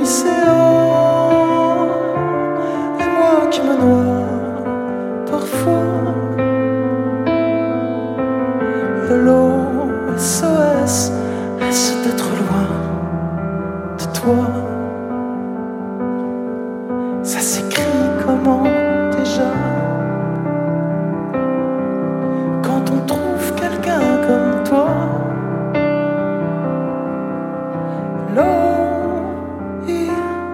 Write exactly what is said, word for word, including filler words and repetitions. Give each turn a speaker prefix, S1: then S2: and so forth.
S1: l'océan, et moi qui me noie parfois. Hello, S O S, est-ce d'être loin de toi? Ça s'écrit comment déjà?